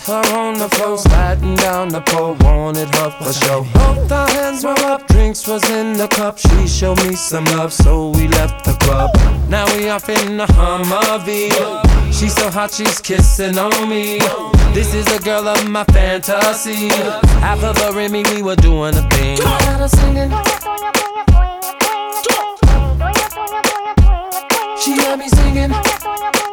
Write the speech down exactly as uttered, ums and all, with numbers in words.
her on the floor, sliding down the pole, wanted her for sure. Both our hands were up, drinks was in the cup. She showed me some love, so we left the club. Now we off in the Humvee. She's so hot, she's kissing on me. This is the girl of my fantasy. Half of her and me, we were doing a thing. Got her singing. She had me singing.